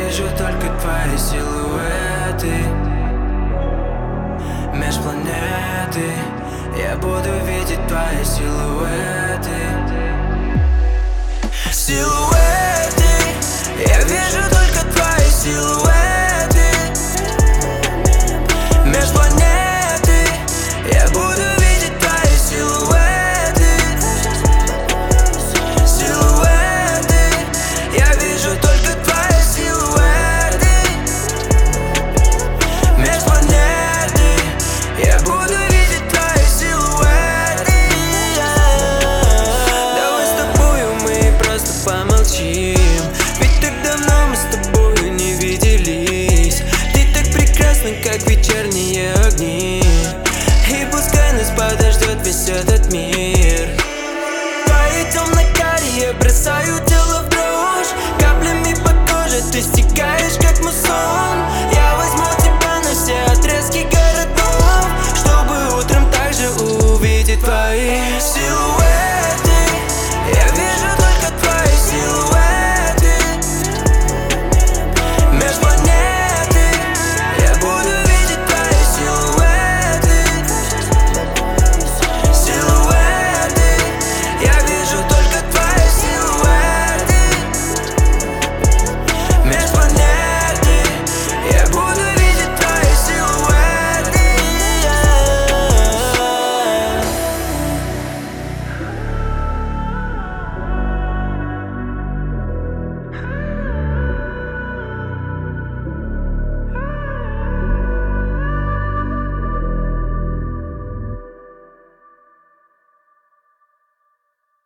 вижу только твои силуэты меж планеты. Я буду видеть твои силуэты. Силуэты, я вижу только твои силуэты меж планеты. Я буду видеть твои силуэты. Силуэты, я вижу только твои силуэты меж планеты. Я буду видеть твои силуэты. Давай с тобою мы просто помолчим, ведь так давно мы с тобою не виделись. Ты так прекрасна, как вечерние огни, и пускай нас подождет весь этот мир.